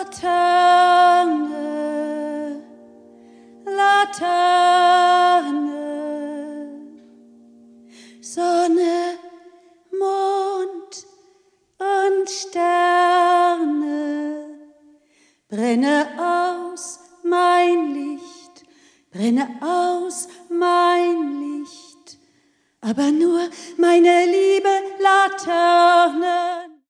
Laterne, Laterne, Sonne, Mond und Sterne, brenne aus mein Licht, brenne aus mein Licht, aber nur meine liebe Laterne.